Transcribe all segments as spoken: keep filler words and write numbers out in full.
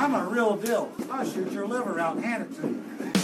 I'm a real deal. I'll shoot your liver out and hand it to you.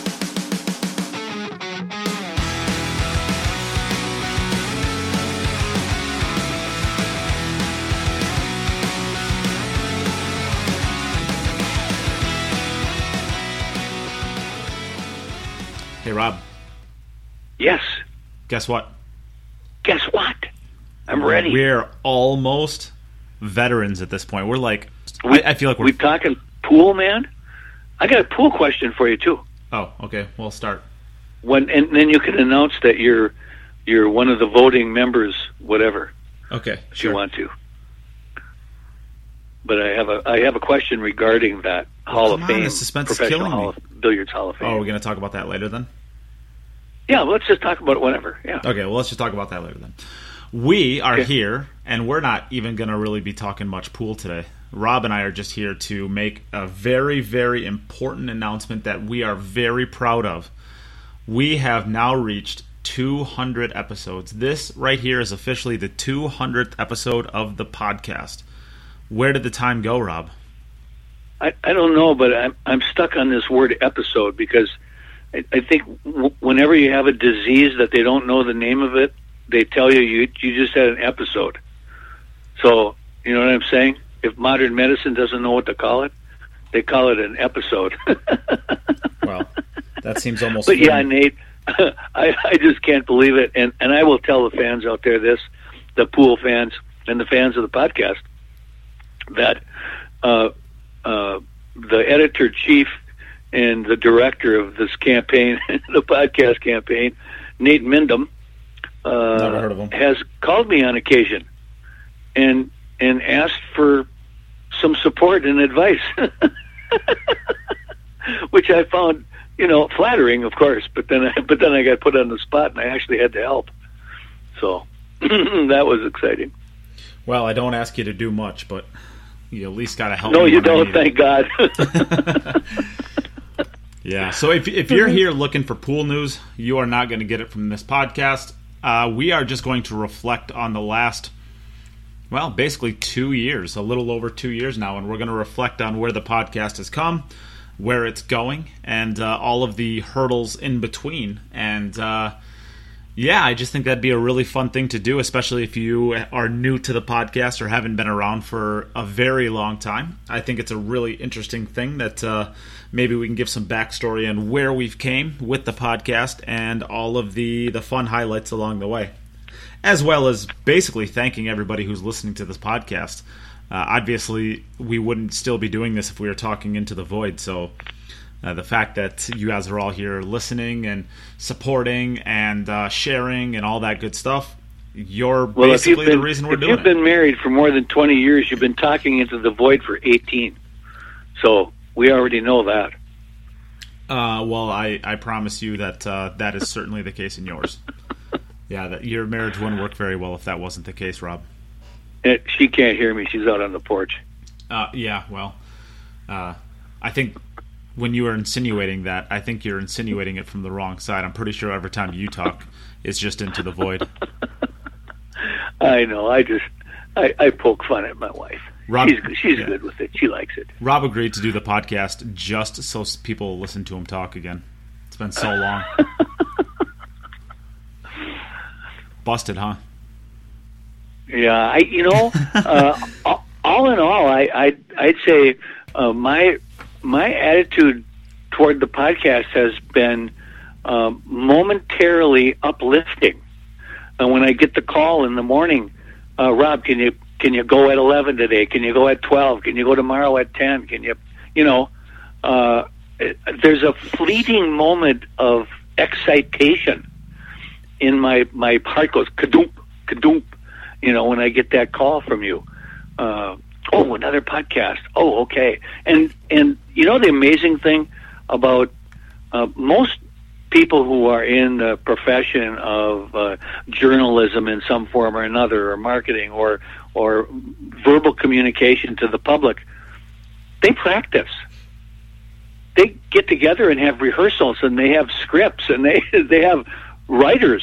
Hey, Rob. Yes. Guess what? Guess what? I'm ready. We're almost veterans at this point. We're like, we, I, I feel like we're... We talking pool, man? I got a pool question for you, too. Oh, okay. We'll start. When And then you can announce that you're you're one of the voting members, whatever. Okay, if sure. you want to. But I have a I have a question regarding that Hall well, of on, Fame, the suspense is Professional killing Hall me. of, Billiards Hall of Fame. Oh, we're going to talk about that later then? Yeah, let's just talk about it whenever. Yeah. Okay, well, let's just talk about that later then. We are okay. here, and we're not even going to really be talking much pool today. Rob and I are just here to make a very, very important announcement that we are very proud of. We have now reached two hundred episodes. This right here is officially the two hundredth episode of the podcast. Where did the time go, Rob? I, I don't know, but I'm I'm stuck on this word episode because I, I think w- whenever you have a disease that they don't know the name of it, they tell you you you just had an episode. So, you know what I'm saying? If modern medicine doesn't know what to call it, they call it an episode. Well, that seems almost... But fun. yeah, Nate, I, I just can't believe it. And, and I will tell the fans out there this, the pool fans and the fans of the podcast, that uh, uh, the editor-chief and the director of this campaign, the podcast campaign, Nate Mindham, uh, Never heard of him. has called me on occasion and and asked for some support and advice, which I found, you know, flattering, of course. But then, I, but then I got put on the spot, and I actually had to help. So that was exciting. Well, I don't ask you to do much, but you at least got to help. No, me you when I don't. need Thank it. God. Yeah. So if if you're here looking for pool news, you are not going to get it from this podcast. Uh, we are just going to reflect on the last, well, basically two years, a little over two years now, and we're going to reflect on where the podcast has come, where it's going, and uh, all of the hurdles in between. And uh, yeah, I just think that'd be a really fun thing to do, especially if you are new to the podcast or haven't been around for a very long time. I think it's a really interesting thing that uh, maybe we can give some backstory on where we've came with the podcast and all of the, the fun highlights along the way, as well as basically thanking everybody who's listening to this podcast. Uh, obviously, we wouldn't still be doing this if we were talking into the void, so uh, the fact that you guys are all here listening and supporting and uh, sharing and all that good stuff, you're well, basically been, the reason we're if doing you've it. been married for more than twenty years, you've been talking into the void for eighteen. So we already know that. Uh, well, I, I promise you that uh, that is certainly the case in yours. Yeah, that your marriage wouldn't work very well if that wasn't the case, Rob. It, she can't hear me. She's out on the porch. Uh, yeah, well, uh, I think when you were insinuating that, I think you're insinuating it from the wrong side. I'm pretty sure every time you talk, it's just into the void. I know. I just I, I poke fun at my wife. Rob, she's she's yeah. good with it. She likes it. Rob agreed to do the podcast just so people listen to him talk again. It's been so long. Busted, huh? Yeah, I you know, uh, all in all, I I'd, I'd say uh, my my attitude toward the podcast has been uh, momentarily uplifting. And when I get the call in the morning, uh, Rob, can you can you go at eleven today? Can you go at twelve? Can you go tomorrow at ten? Can you, you know, uh, there's a fleeting moment of excitation in my my heart goes kadoop kadoop. You know, when I get that call from you, uh, oh, another podcast. Oh, okay. And and you know the amazing thing about uh, most people who are in the profession of uh, journalism in some form or another, or marketing, or or verbal communication to the public, they practice. They get together and have rehearsals, and they have scripts, and they they have writers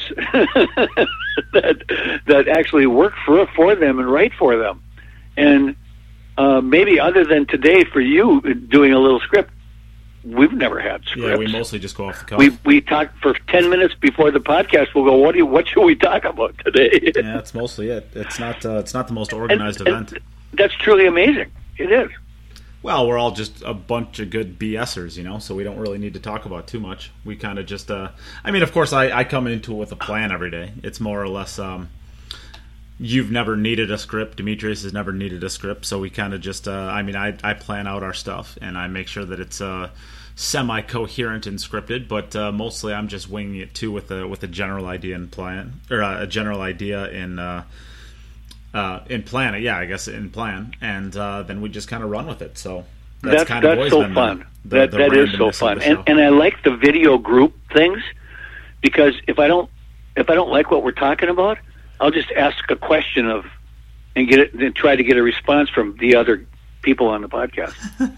that that actually work for for them and write for them. And uh, maybe other than today for you doing a little script, we've never had scripts. Yeah, we mostly just go off the cuff. We we talk for ten minutes before the podcast. We'll go, what do you, what should we talk about today? Yeah, that's mostly it. It's not uh, it's not the most organized and, event. And that's truly amazing. It is. Well, we're all just a bunch of good BSers, you know, so we don't really need to talk about too much. We kind of just, uh, I mean, of course, I, I come into it with a plan every day. It's more or less, um, you've never needed a script. Demetrius has never needed a script, so we kind of just, uh, I mean, I, I plan out our stuff, and I make sure that it's uh, semi-coherent and scripted, but uh, mostly I'm just winging it, too, with a, with a general idea and plan, or uh, a general idea in uh Uh, in plan, yeah, I guess in plan, and uh, then we just kind of run with it. So that's, that's kind of that's always so been fun. The, that the that is so randomness fun, of the and show. and I like the video group things because if I don't if I don't like what we're talking about, I'll just ask a question of and get it and try to get a response from the other people on the podcast,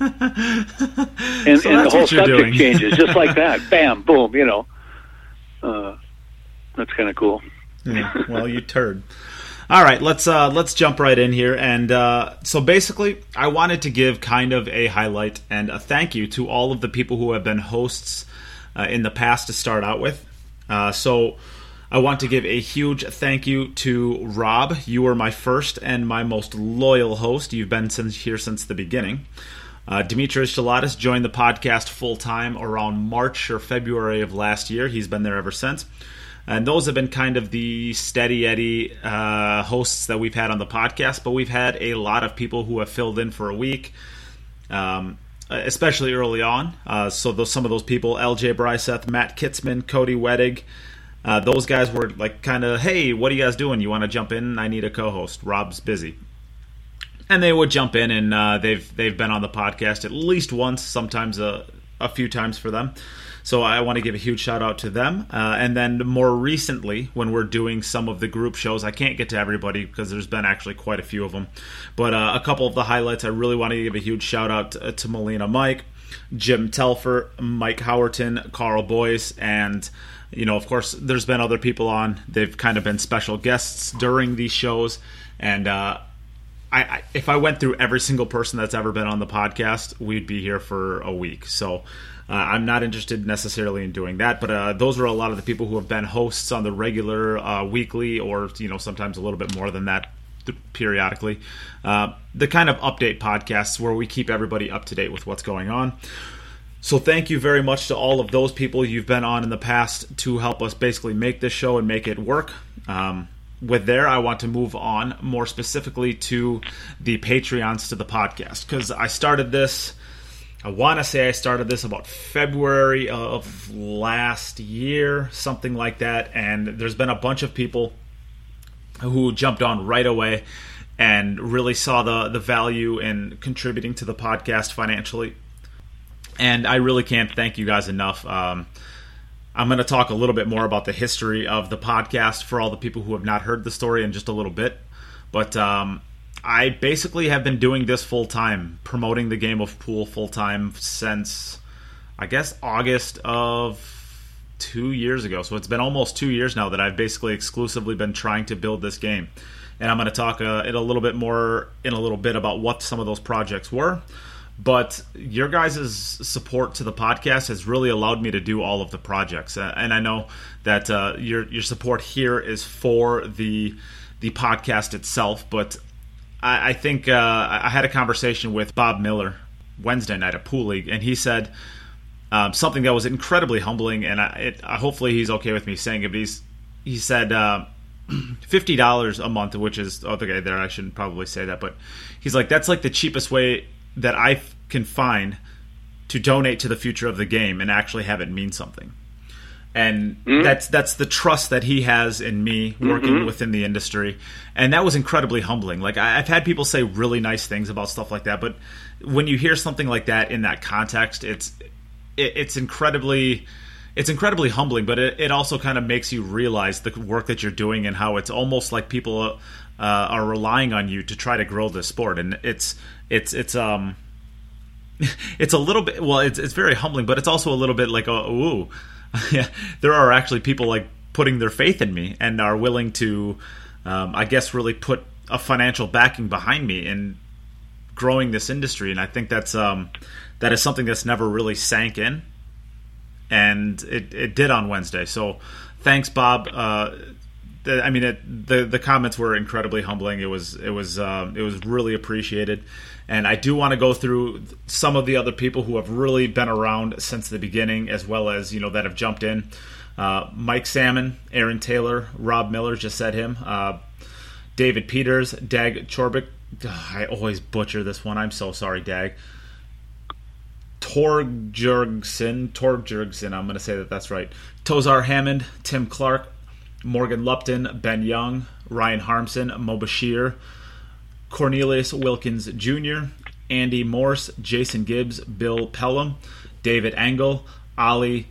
and, So and the that's whole what you're subject doing. changes just like that. Bam, boom, you know. Uh, that's kind of cool. Yeah, well, you turd. All right, let's uh, let's jump right in here. And uh, so basically, I wanted to give kind of a highlight and a thank you to all of the people who have been hosts uh, in the past to start out with. Uh, so I want to give a huge thank you to Rob. You were my first and my most loyal host. You've been since here since the beginning. Uh, Demetrius Gelatis joined the podcast full-time around March or February of last year. He's been there ever since. And those have been kind of the steady Eddie uh, hosts that we've had on the podcast, but we've had a lot of people who have filled in for a week, um, especially early on. Uh, so those, some of those people, L J Bryseth, Matt Kitzman, Cody Wedig, uh, those guys were like kind of, hey, what are you guys doing? You want to jump in? I need a co-host. Rob's busy. And they would jump in, and uh, they've they've been on the podcast at least once, sometimes a, a few times for them. So I want to give a huge shout out to them. Uh, and then more recently, when we're doing some of the group shows, I can't get to everybody because there's been actually quite a few of them. But uh, a couple of the highlights, I really want to give a huge shout out to, to Melina Mike, Jim Telfer, Mike Howerton, Carl Boyce, and, you know, of course, there's been other people on. They've kind of been special guests during these shows. And uh, I, I, if I went through every single person that's ever been on the podcast, we'd be here for a week. So Uh, I'm not interested necessarily in doing that, but uh, those are a lot of the people who have been hosts on the regular uh, weekly or, you know, sometimes a little bit more than that th- periodically. Uh, the kind of update podcasts where we keep everybody up to date with what's going on. So thank you very much to all of those people you've been on in the past to help us basically make this show and make it work. Um, with there, I want to move on more specifically to the Patreons to the podcast, because I started this... I want to say I started this about February of last year, something like that, and there's been a bunch of people who jumped on right away and really saw the, the value in contributing to the podcast financially. And I really can't thank you guys enough. Um, I'm going to talk a little bit more about the history of the podcast for all the people who have not heard the story in just a little bit. But um, I basically have been doing this full-time, promoting the game of pool full-time since, I guess, August of two years ago. So it's been almost two years now that I've basically exclusively been trying to build this game. And I'm going to talk uh, in a little bit more, in a little bit about what some of those projects were. But your guys' support to the podcast has really allowed me to do all of the projects. Uh, and I know that uh, your your support here is for the the podcast itself, but I, I think uh, I had a conversation with Bob Miller Wednesday night at Pool League, and he said um, something that was incredibly humbling, and I, it, I, hopefully he's okay with me saying it, but he's, he said uh, fifty dollars a month, which is, oh, okay, there, I shouldn't probably say that, but he's like, that's like the cheapest way that I can find to donate to the future of the game and actually have it mean something. And mm-hmm. that's that's the trust that he has in me working mm-hmm. within the industry. And that was incredibly humbling. Like, I, I've had people say really nice things about stuff like that, but when you hear something like that in that context, it's it, it's incredibly it's incredibly humbling, but it, it also kind of makes you realize the work that you're doing and how it's almost like people uh, are relying on you to try to grow this sport. And it's it's it's um it's a little bit, well, it's it's very humbling, but it's also a little bit like, a, ooh, yeah, there are actually people like putting their faith in me and are willing to, um, I guess, really put a financial backing behind me and growing this industry, and I think that's um, that is something that's never really sank in, and it, it did on Wednesday. So thanks, Bob. Uh, the, I mean, it, the the comments were incredibly humbling. It was it was uh, it was really appreciated, and I do want to go through some of the other people who have really been around since the beginning, as well as you know that have jumped in. Uh, Mike Salmon, Aaron Taylor, Rob Miller, just said him. Uh, David Peters, Dag Chorbik. I always butcher this one. I'm so sorry, Dag. Torgjurgsen, Torgjurgsen, I'm going to say that that's right. Tozar Hammond, Tim Clark, Morgan Lupton, Ben Young, Ryan Harmson, Mo Bashir, Cornelius Wilkins Junior, Andy Morse, Jason Gibbs, Bill Pelham, David Engel, Ali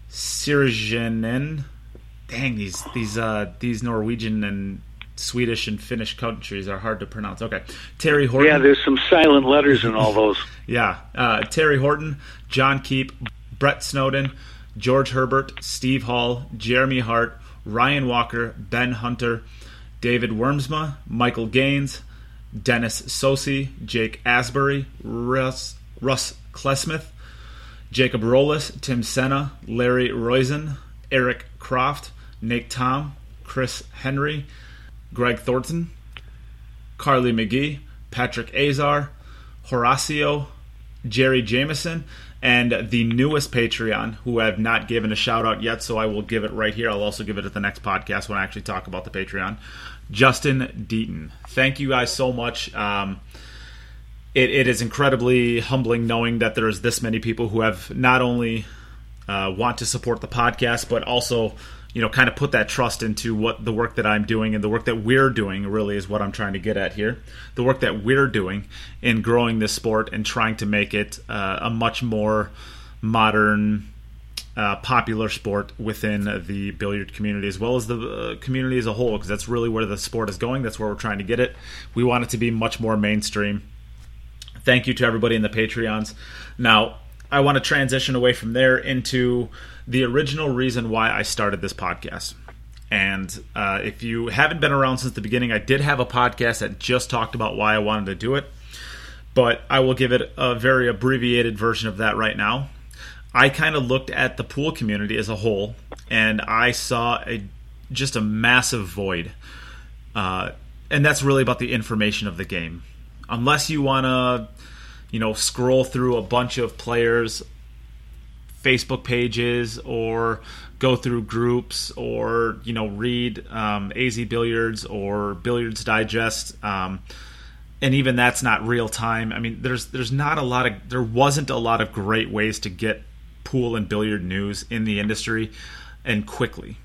Sirjanen. Dang, these these uh, these Norwegian and Swedish and Finnish countries are hard to pronounce. Okay. Terry Horton. Yeah, there's some silent letters in all those. yeah. Uh, Terry Horton, John Keep, Brett Snowden, George Herbert, Steve Hall, Jeremy Hart, Ryan Walker, Ben Hunter, David Wormsma, Michael Gaines, Dennis Sosi, Jake Asbury, Russ, Russ Klesmith, Jacob Rollis, Tim Senna, Larry Roizen, Eric Croft, Nate Tom, Chris Henry, Greg Thornton, Carly McGee, Patrick Azar, Horacio, Jerry Jameson, and the newest Patreon, who I have not given a shout-out yet, so I will give it right here. I'll also give it at the next podcast when I actually talk about the Patreon, Justin Deaton. Thank you guys so much. Um, it, it is incredibly humbling knowing that there's this many people who have not only uh, want to support the podcast, but also you know, kind of put that trust into what the work that I'm doing and the work that we're doing really is what I'm trying to get at here. The work that we're doing in growing this sport and trying to make it uh, a much more modern, uh, popular sport within the billiard community as well as the uh, community as a whole, because that's really where the sport is going. That's where we're trying to get it. We want it to be much more mainstream. Thank you to everybody in the Patreons. Now, I want to transition away from there into the original reason why I started this podcast. And uh, if you haven't been around since the beginning, I did have a podcast that just talked about why I wanted to do it. But I will give it a very abbreviated version of that right now. I kind of looked at the pool community as a whole, and I saw a just a massive void. Uh, and that's really about the information of the game. Unless you want to, you know, scroll through a bunch of players' Facebook pages or go through groups or, you know, read um, A Z Billiards or Billiards Digest. Um, and even that's not real time. I mean, there's there's not a lot of, there wasn't a lot of great ways to get pool and billiard news in the industry and quickly.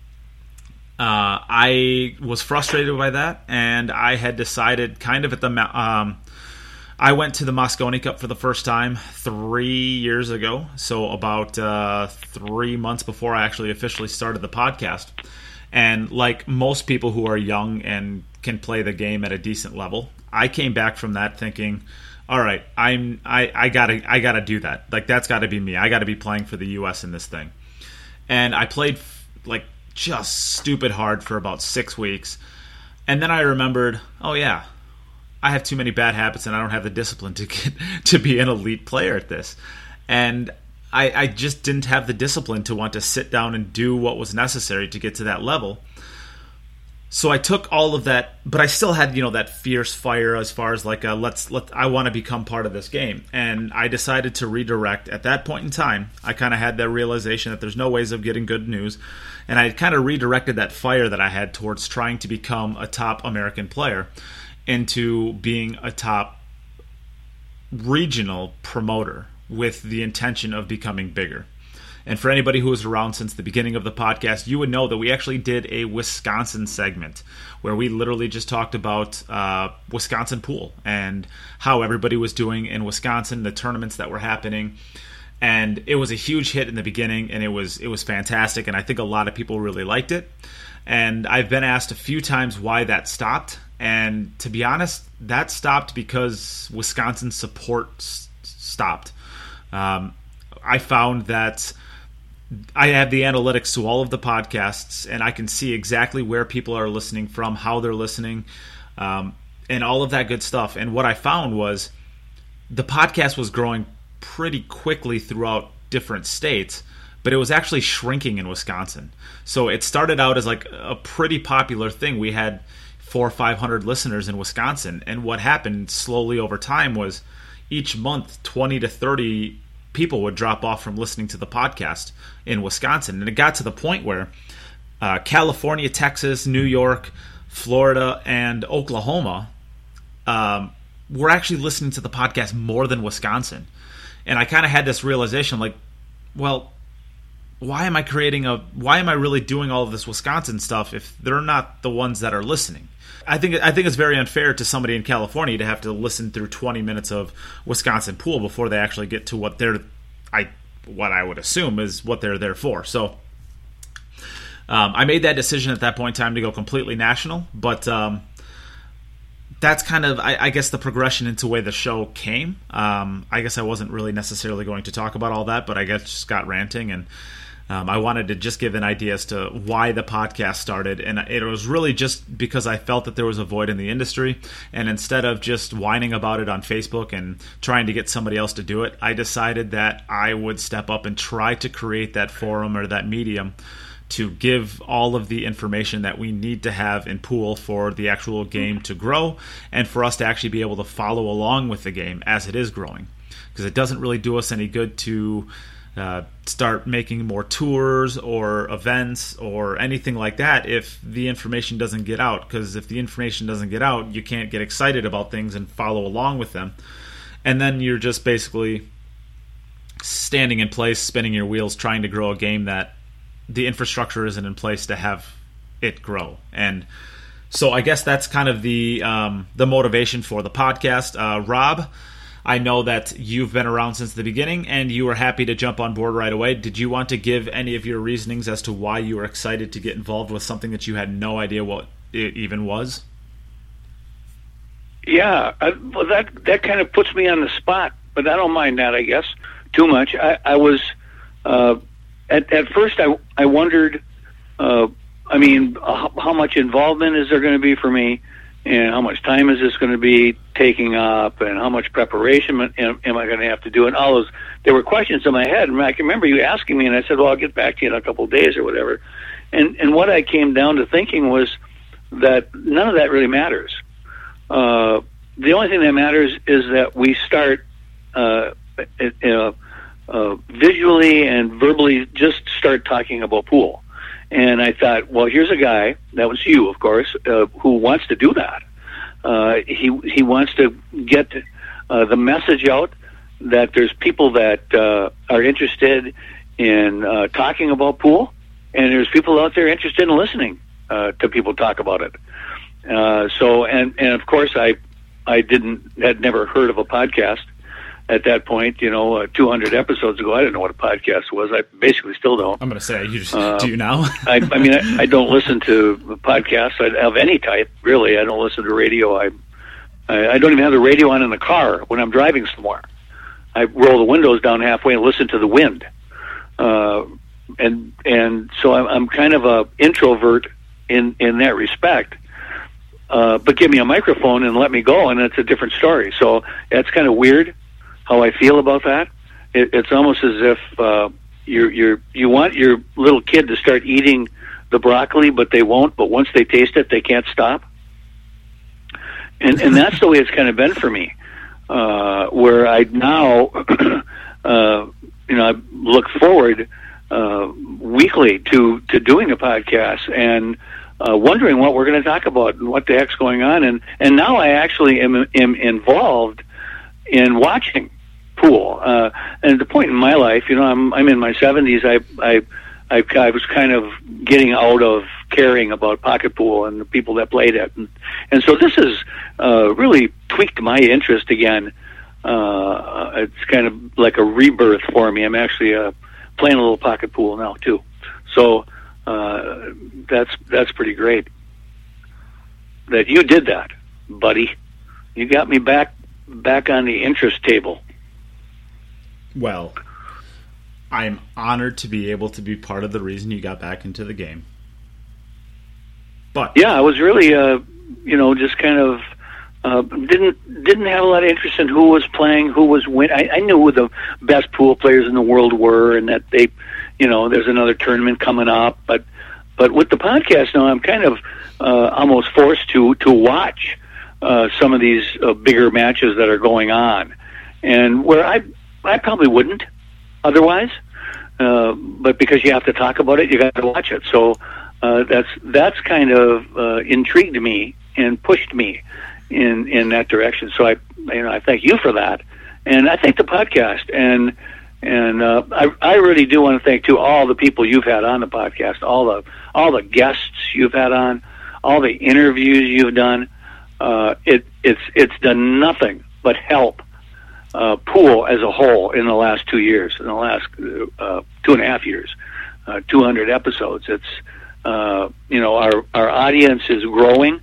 Uh, I was frustrated by that, and I had decided kind of at the, um, I went to the Mosconi Cup for the first time three years ago, so about uh, three months before I actually officially started the podcast. And like most people who are young and can play the game at a decent level, I came back from that thinking, all right, I'm I, I gotta I gotta do that. Like that's got to be me. I got to be playing for the U S in this thing. And I played like just stupid hard for about six weeks, and then I remembered, oh yeah, I have too many bad habits and I don't have the discipline to get to be an elite player at this. And I, I just didn't have the discipline to want to sit down and do what was necessary to get to that level. So I took all of that, but I still had, you know, that fierce fire as far as like, a, let's let I want to become part of this game. And I decided to redirect at that point in time. I kind of had that realization that there's no ways of getting good news. And I kind of redirected that fire that I had towards trying to become a top American player into being a top regional promoter with the intention of becoming bigger. And for anybody who was around since the beginning of the podcast, you would know that we actually did a Wisconsin segment where we literally just talked about uh, Wisconsin pool and how everybody was doing in Wisconsin, the tournaments that were happening. And it was a huge hit in the beginning, and it was it was fantastic, and I think a lot of people really liked it. And I've been asked a few times why that stopped. And to be honest, that stopped because Wisconsin support s- stopped. Um, I found that I have the analytics to all of the podcasts, and I can see exactly where people are listening from, how they're listening. Um, and all of that good stuff. And what I found was the podcast was growing pretty quickly throughout different states, but it was actually shrinking in Wisconsin. So it started out as like a pretty popular thing. We had four or five hundred listeners in Wisconsin, and what happened slowly over time was each month twenty to thirty people would drop off from listening to the podcast in Wisconsin. And it got to the point where uh, California, Texas, New York, Florida, and Oklahoma um, were actually listening to the podcast more than Wisconsin. And I kind of had this realization, like, well, why am I creating a, why am I really doing all of this Wisconsin stuff if they're not the ones that are listening? I think I think it's very unfair to somebody in California to have to listen through twenty minutes of Wisconsin Pool before they actually get to what they're, I what I would assume is what they're there for. So um, I made that decision at that point in time to go completely national, but um, that's kind of, I, I guess, the progression into the way the show came. Um, I guess I wasn't really necessarily going to talk about all that, but I guess just got ranting, and Um, I wanted to just give an idea as to why the podcast started, and it was really just because I felt that there was a void in the industry, and instead of just whining about it on Facebook and trying to get somebody else to do it, I decided that I would step up and try to create that forum or that medium to give all of the information that we need to have in pool for the actual game to grow, and for us to actually be able to follow along with the game as it is growing. Because it doesn't really do us any good to Uh, start making more tours or events or anything like that if the information doesn't get out. Because if the information doesn't get out, you can't get excited about things and follow along with them. And then you're just basically standing in place, spinning your wheels, trying to grow a game that the infrastructure isn't in place to have it grow. And so I guess that's kind of the um, the motivation for the podcast. Uh, Rob, I know that you've been around since the beginning, and you were happy to jump on board right away. Did you want to give any of your reasonings as to why you were excited to get involved with something that you had no idea what it even was? Yeah, I, well, that that kind of puts me on the spot, but I don't mind that, I guess, too much. I, I was, uh, at, at first I, I wondered, uh, I mean, how, how much involvement is there going to be for me? And how much time is this going to be taking up, and how much preparation am, am I going to have to do? And all those, there were questions in my head. And I can remember you asking me, and I said, well, I'll get back to you in a couple of days or whatever. And and what I came down to thinking was that none of that really matters. Uh, the only thing that matters is that we start uh, uh, uh, visually and verbally just start talking about pool. And I thought, well, here's a guy, that was you, of course, uh, who wants to do that. Uh, he he wants to get uh, the message out that there's people that uh, are interested in uh, talking about pool, and there's people out there interested in listening uh, to people talk about it. Uh, so, and, and of course, I I didn't had never heard of a podcast at that point, you know, uh, two hundred episodes ago. I didn't know what a podcast was. I basically still don't. I'm going to say, you just, uh, do you now? I, I mean, I, I don't listen to podcasts of any type, really. I don't listen to radio. I, I I don't even have the radio on in the car when I'm driving somewhere. I roll the windows down halfway and listen to the wind. Uh, and and so I'm, I'm kind of a introvert in, in that respect. Uh, but give me a microphone and let me go, and it's a different story. So that's kind of weird how I feel about that. It, it's almost as if uh, you're, you're, you want your little kid to start eating the broccoli, but they won't. But once they taste it, they can't stop. And and that's the way it's kind of been for me, uh, where I now, uh, you know, I look forward uh, weekly to, to doing a podcast and uh, wondering what we're going to talk about and what the heck's going on. And, and now I actually am, am involved in watching pool. Uh, and at the point in my life, you know, I'm I'm in my seventies. I I I, I was kind of getting out of caring about pocket pool and the people that played it, and, and so this has uh, really tweaked my interest again. Uh, it's kind of like a rebirth for me. I'm actually uh, playing a little pocket pool now too. So uh, that's that's pretty great that you did that, buddy. You got me back. back on the interest table. Well, I'm honored to be able to be part of the reason you got back into the game. But yeah, I was really, uh, you know, just kind of uh, didn't didn't have a lot of interest in who was playing, who was win. I, I knew who the best pool players in the world were, and that they, you know, there's another tournament coming up. But but with the podcast now, I'm kind of uh, almost forced to to watch uh, some of these uh, bigger matches that are going on, and where I I probably wouldn't otherwise. Uh, but because you have to talk about it, you got to watch it. So uh, that's that's kind of uh, intrigued me and pushed me in in that direction. So I you know I thank you for that, and I thank the podcast, and and uh, I I really do want to thank too all the people you've had on the podcast, all the all the guests you've had on, all the interviews you've done. Uh, it it's it's done nothing but help Uh, pool as a whole in the last two years, in the last uh, two and a half years, uh, two hundred episodes. It's uh, you know our our audience is growing,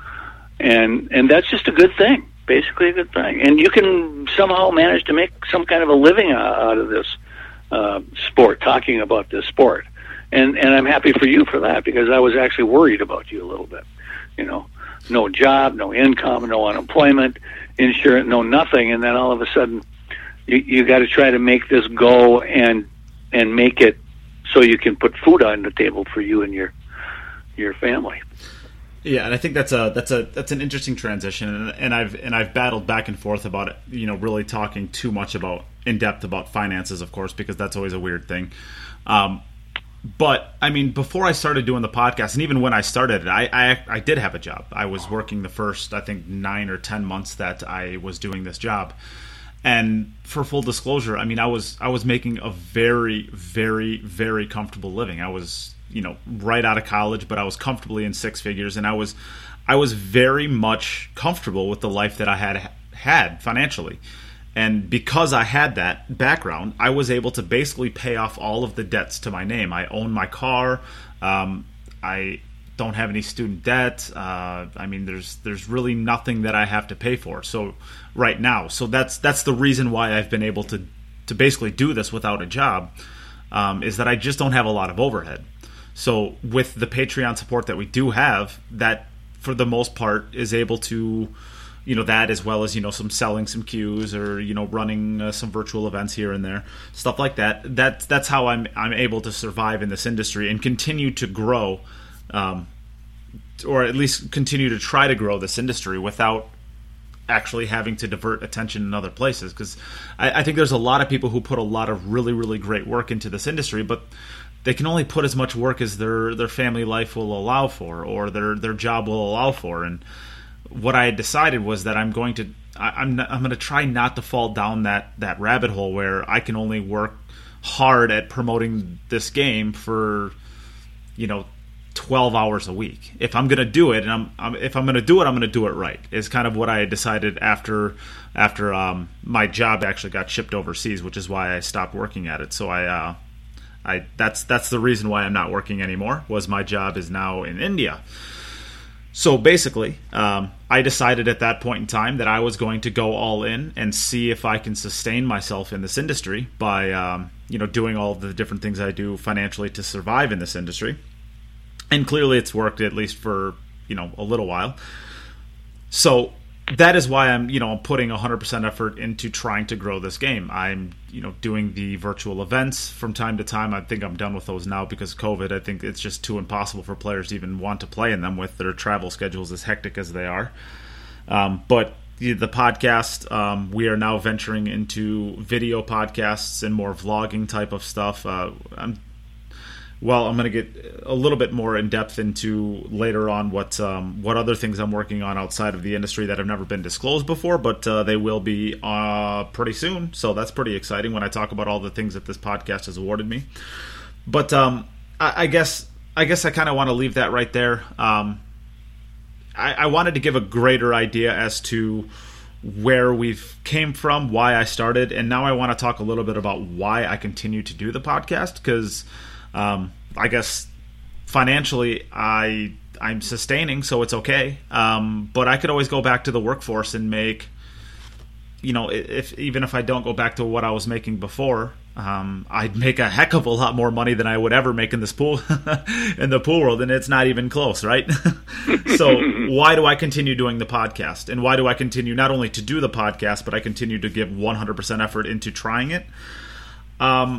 and and that's just a good thing, basically a good thing. And you can somehow manage to make some kind of a living out of this uh, sport, talking about this sport, and and I'm happy for you for that, because I was actually worried about you a little bit, you know. No job, no income, no unemployment insurance, no nothing, and then all of a sudden you you got to try to make this go and and make it so you can put food on the table for you and your your family. Yeah, and I think that's a that's a that's an interesting transition, and, and I've and I've battled back and forth about it, you know, really talking too much about in depth about finances, of course, because that's always a weird thing. Um, But, I mean, before I started doing the podcast, and even when I started it, I, I I did have a job. I was working the first, I think, nine or ten months that I was doing this job. And for full disclosure, I mean, I was I was making a very, very, very comfortable living. I was, you know, right out of college, but I was comfortably in six figures, and I was I was very much comfortable with the life that I had had financially. And because I had that background, I was able to basically pay off all of the debts to my name. I own my car. Um, I don't have any student debt. Uh, I mean, there's there's really nothing that I have to pay for. So right now, so that's that's the reason why I've been able to to basically do this without a job, um, is that I just don't have a lot of overhead. So with the Patreon support that we do have, that for the most part is able to, you know, that as well as, you know, some selling some cues or, you know, running uh, some virtual events here and there, stuff like that. That that's how I'm I'm able to survive in this industry and continue to grow, um, or at least continue to try to grow this industry without actually having to divert attention in other places. Because I, I think there's a lot of people who put a lot of really, really great work into this industry, but they can only put as much work as their their family life will allow for, or their their job will allow for. And what I had decided was that I'm going to I, I'm not, I'm going to try not to fall down that, that rabbit hole where I can only work hard at promoting this game for, you know, twelve hours a week. If I'm going to do it, and I'm, I'm if I'm going to do it, I'm going to do it right. Is kind of what I had decided after after um, my job actually got shipped overseas, which is why I stopped working at it. So I uh, I that's that's the reason why I'm not working anymore. Was my job is now in India. So basically, um, I decided at that point in time that I was going to go all in and see if I can sustain myself in this industry by, um, you know, doing all of the different things I do financially to survive in this industry. And clearly it's worked, at least for, you know, a little while. So that is why I'm, you know, putting one hundred percent effort into trying to grow this game. I'm, you know, doing the virtual events from time to time. I think I'm done with those now because of COVID. I think it's just too impossible for players to even want to play in them with their travel schedules as hectic as they are. Um, but the, the podcast, um, we are now venturing into video podcasts and more vlogging type of stuff. Uh, I'm Well, I'm going to get a little bit more in depth into later on what um, what other things I'm working on outside of the industry that have never been disclosed before, but uh, they will be uh, pretty soon. So that's pretty exciting when I talk about all the things that this podcast has awarded me. But um, I, I guess I guess I kind of want to leave that right there. Um, I, I wanted to give a greater idea as to where we've came from, why I started, and now I want to talk a little bit about why I continue to do the podcast, because Um, I guess financially I I'm sustaining, so it's okay. Um, but I could always go back to the workforce and make, you know, if even if I don't go back to what I was making before, um, I'd make a heck of a lot more money than I would ever make in this pool in the pool world, and it's not even close, right? So why do I continue doing the podcast, and why do I continue not only to do the podcast, but I continue to give one hundred percent effort into trying it? Um,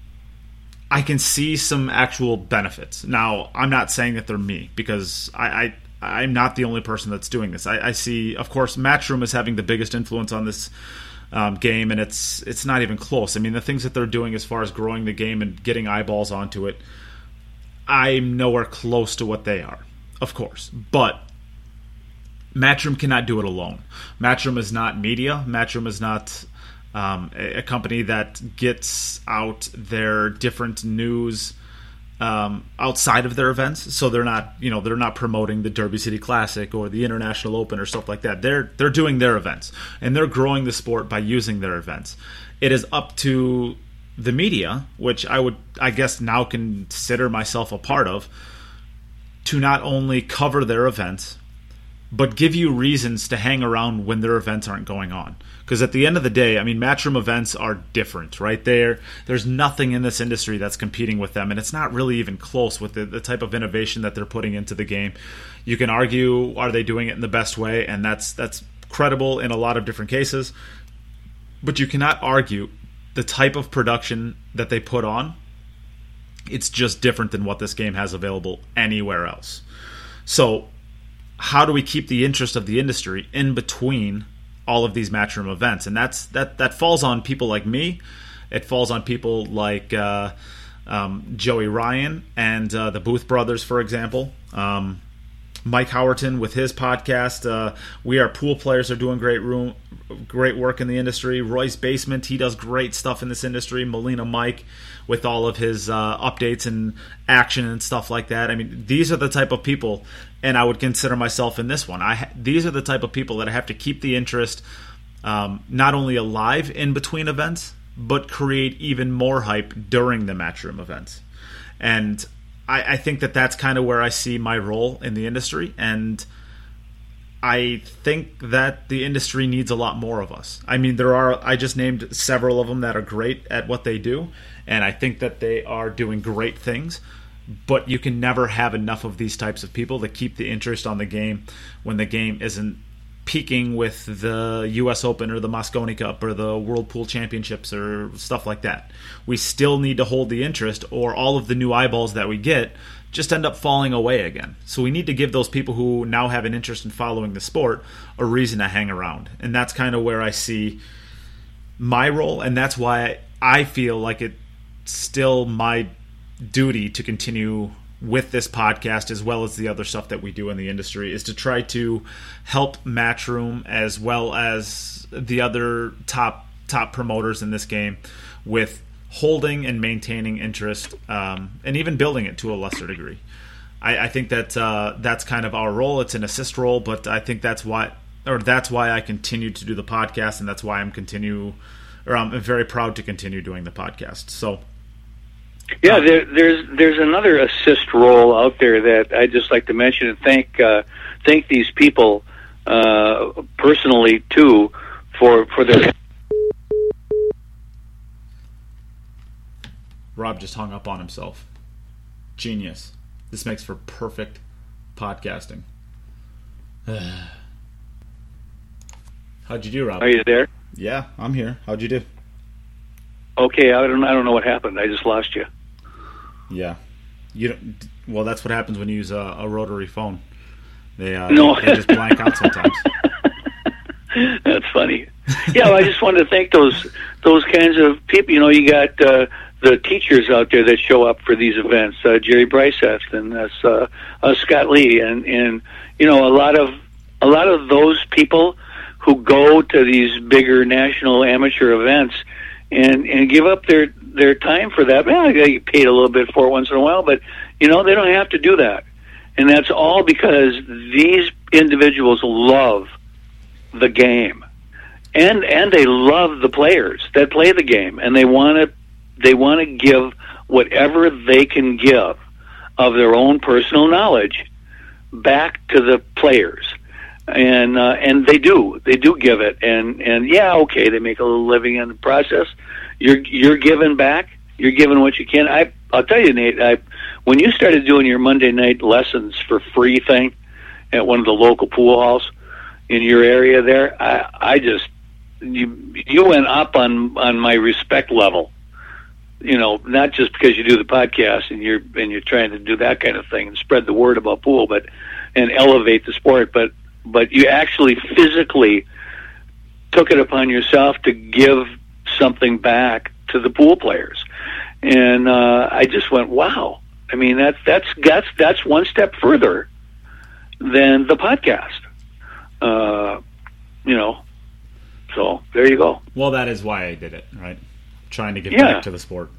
I can see some actual benefits. Now, I'm not saying that they're me, because I, I I'm not the only person that's doing this. I, I see, of course, Matchroom is having the biggest influence on this um, game, and it's it's not even close. I mean, the things that they're doing as far as growing the game and getting eyeballs onto it, I'm nowhere close to what they are, of course. But Matchroom cannot do it alone. Matchroom is not media. Matchroom is not um, a, a company that gets out their different news Um, outside of their events, so they're not, you know, they're not promoting the Derby City Classic or the International Open or stuff like that. They're they're doing their events, and they're growing the sport by using their events. It is up to the media, which I would, I guess, now consider myself a part of, to not only cover their events, but give you reasons to hang around when their events aren't going on. Because at the end of the day, I mean, Matchroom events are different, right? There, there's nothing in this industry that's competing with them, and it's not really even close with the, the type of innovation that they're putting into the game. You can argue, are they doing it in the best way? And that's that's credible in a lot of different cases. But you cannot argue the type of production that they put on. It's just different than what this game has available anywhere else. So how do we keep the interest of the industry in between all of these Matchroom events? And that's that that falls on people like me. It falls on people like uh, um, Joey Ryan and uh, the Booth Brothers, for example. Um, Mike Howerton with his podcast. Uh, we Are Pool Players are doing great room, great work in the industry. Roy's Basement, he does great stuff in this industry. Molina Mike with all of his uh, updates and action and stuff like that. I mean, these are the type of people, and I would consider myself in this one. I ha- these are the type of people that I have to keep the interest um, not only alive in between events, but create even more hype during the Matchroom events. And I, I think that that's kind of where I see my role in the industry, and I think that the industry needs a lot more of us. I mean, there are, I just named several of them that are great at what they do, and I think that they are doing great things, but you can never have enough of these types of people to keep the interest on the game when the game isn't peaking with the U S Open or the Mosconi Cup or the World Pool Championships or stuff like that. We still need to hold the interest, or all of the new eyeballs that we get just end up falling away again. So we need to give those people who now have an interest in following the sport a reason to hang around. And that's kind of where I see my role, and that's why I feel like it's still my duty to continue with this podcast, as well as the other stuff that we do in the industry, is to try to help Matchroom as well as the other top top promoters in this game with holding and maintaining interest, um, and even building it to a lesser degree. I, I think that uh, that's kind of our role. It's an assist role, but I think that's why, or that's why I continue to do the podcast, and that's why I'm continue, or I'm very proud to continue doing the podcast. So. Yeah, there, there's there's another assist role out there that I'd just like to mention and thank uh, thank these people uh, personally too for for their. Rob just hung up on himself. Genius. This makes for perfect podcasting. How'd you do, Rob? Are you there? Yeah, I'm here. How'd you do? Okay, I don't I don't know what happened. I just lost you. Yeah, you don't, well, that's what happens when you use a, a rotary phone. They uh, no. they, they just blank out sometimes. That's funny. Yeah, well, I just wanted to thank those those kinds of people. You know, you got uh, the teachers out there that show up for these events, uh, Jerry Briceth and uh, uh, Scott Lee, and and you know a lot of a lot of those people who go to these bigger national amateur events and and give up their their time for that. Well, they get paid a little bit for it once in a while, but you know they don't have to do that, and that's all because these individuals love the game, and and they love the players that play the game, and they want to they want to give whatever they can give of their own personal knowledge back to the players. And uh, and they do they do give it, and and yeah, okay, they make a little living in the process, you're you're giving back. You're giving what you can. I I'll tell you, Nate. I when you started doing your Monday night lessons for free thing at one of the local pool halls in your area there, I I just you you went up on on my respect level. You know, not just because you do the podcast and you're and you're trying to do that kind of thing and spread the word about pool, but and elevate the sport, but but you actually physically took it upon yourself to give something back to the pool players, and uh, I just went, wow. I mean, that's that's that's that's one step further than the podcast. Uh, you know, so there you go. Well, that is why I did it, right? Trying to give yeah. back to the sport.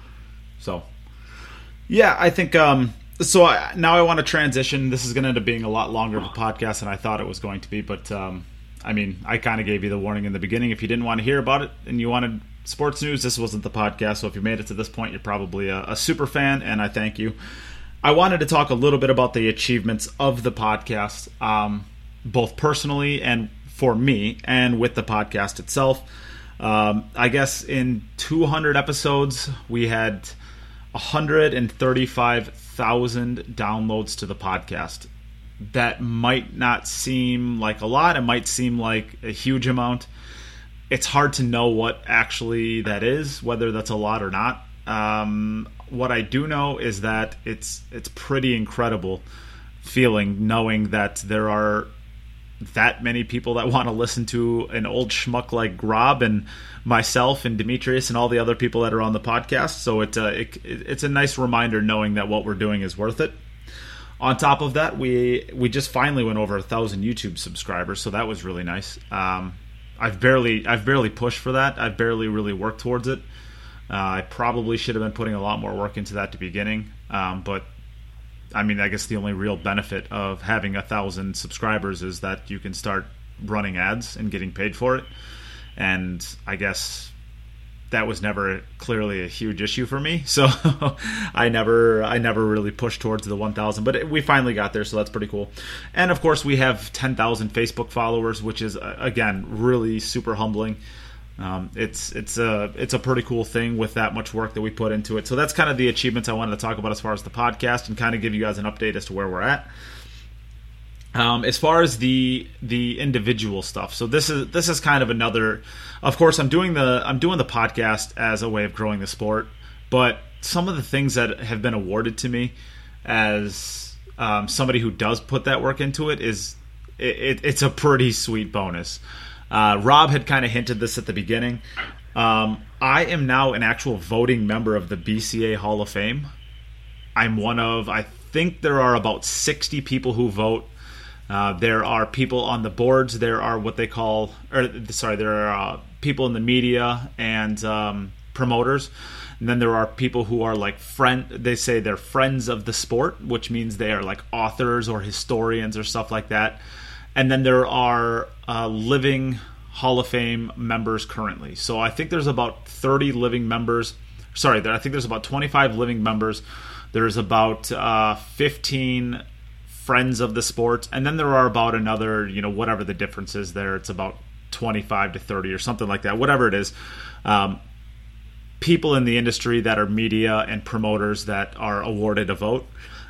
So, yeah, I think. Um, so I, now I want to transition. This is going to end up being a lot longer of a podcast than I thought it was going to be. But um, I mean, I kind of gave you the warning in the beginning. If you didn't want to hear about it and you wanted sports news, this wasn't the podcast. So if you made it to this point, you're probably a, a super fan, and I thank you. I wanted to talk a little bit about the achievements of the podcast, um, both personally and for me, and with the podcast itself. Um, I guess in two hundred episodes, we had one hundred thirty-five thousand downloads to the podcast. That might not seem like a lot. It might seem like a huge amount. It's hard to know what actually that is, whether that's a lot or not. Um, what I do know is that it's it's pretty incredible feeling knowing that there are that many people that want to listen to an old schmuck like Rob and myself and Demetrius and all the other people that are on the podcast. So it, uh, it it's a nice reminder knowing that what we're doing is worth it. On top of that, we we just finally went over a thousand YouTube subscribers, so that was really nice. Um, I've barely I've barely pushed for that. I've barely really worked towards it. Uh, I probably should have been putting a lot more work into that at the beginning, um, but I mean, I guess the only real benefit of having a thousand subscribers is that you can start running ads and getting paid for it. And I guess that was never clearly a huge issue for me. So I never, I never really pushed towards the one thousand, but it, we finally got there. So that's pretty cool. And of course we have ten thousand Facebook followers, which is again, really super humbling. Um, it's it's a it's a pretty cool thing with that much work that we put into it. So that's kind of the achievements I wanted to talk about as far as the podcast and kind of give you guys an update as to where we're at. Um, as far as the the individual stuff, so this is this is kind of another. Of course, I'm doing the I'm doing the podcast as a way of growing the sport, but some of the things that have been awarded to me as um, somebody who does put that work into it is it, it, it's a pretty sweet bonus. Uh, Rob had kind of hinted this at the beginning. Um, I am now an actual voting member of the B C A Hall of Fame. I'm one of, I think there are about sixty people who vote. Uh, there are people on the boards. There are what they call, or sorry, there are uh, people in the media and um, promoters. And then there are people who are like friend. They say they're friends of the sport, which means they are like authors or historians or stuff like that. And then there are uh, living Hall of Fame members currently. So I think there's about thirty living members. Sorry, I think there's about twenty-five living members. There's about uh, fifteen friends of the sport. And then there are about another, you know, whatever the difference is there. It's about twenty-five to thirty or something like that. Whatever it is. Um, people in the industry that are media and promoters that are awarded a vote.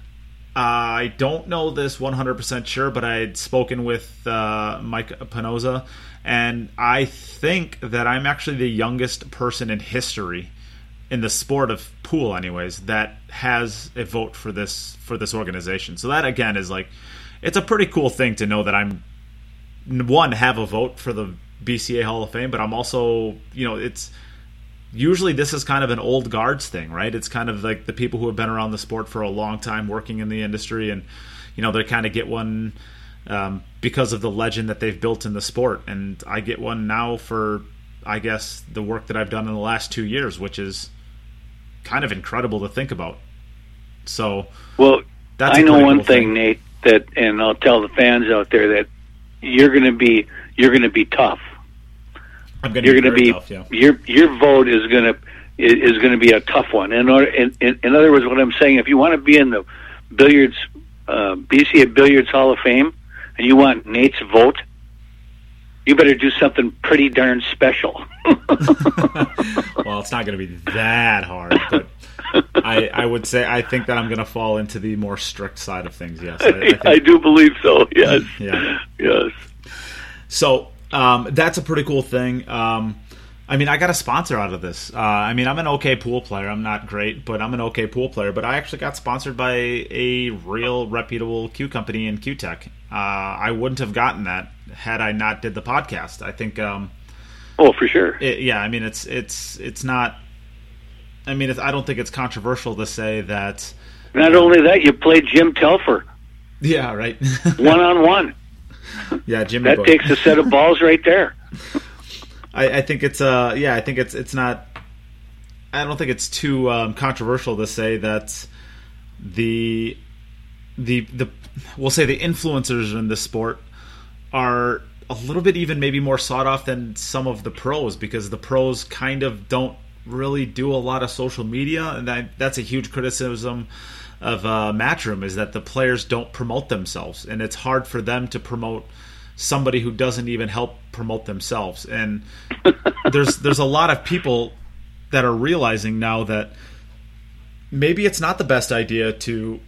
I don't know this one hundred percent sure, but I had spoken with uh, Mike Panoza, and I think that I'm actually the youngest person in history, in the sport of pool anyways, that has a vote for this for this organization. So that, again, is like, it's a pretty cool thing to know that I'm, one, have a vote for the B C A Hall of Fame, but I'm also, you know, it's... Usually this is kind of an old guards thing, right? It's kind of like the people who have been around the sport for a long time working in the industry, and, you know, they kind of get one um, because of the legend that they've built in the sport. And I get one now for, I guess, the work that I've done in the last two years, which is kind of incredible to think about. So, well, that's I know one cool thing, thing, Nate, that, and I'll tell the fans out there that you're going to be you're going to be tough. I'm gonna you're going to be tough, yeah. your your vote is going to is going to be a tough one. In order, in, in, in other words, what I'm saying, if you want to be in the billiards uh, B C A Billiards Hall of Fame and you want Nate's vote, you better do something pretty darn special. Well, it's not going to be that hard, but I, I would say I think that I'm going to fall into the more strict side of things. Yes, I, I, think, I do believe so. Yes, yeah, yes. So um, that's a pretty cool thing. Um, I mean, I got a sponsor out of this. Uh, I mean, I'm an okay pool player. I'm not great, but I'm an okay pool player. But I actually got sponsored by a real reputable Q company in Q Tech. Uh, I wouldn't have gotten that had I not did the podcast. I think. Um, oh, for sure. It, yeah, I mean, it's it's it's not. I mean, it's, I don't think it's controversial to say that. Not um, only that, you played Jim Telfer. Yeah, right. one on one. Yeah, Jimmy. That boy. takes a set of balls right there. I, I think it's uh yeah I think it's it's not. I don't think it's too um, controversial to say that the the the we'll say the influencers in this sport are a little bit even maybe more sought off than some of the pros, because the pros kind of don't really do a lot of social media, and that, that's a huge criticism of uh, Matchroom, is that the players don't promote themselves, and it's hard for them to promote somebody who doesn't even help promote themselves. And there's there's a lot of people that are realizing now that maybe it's not the best idea to,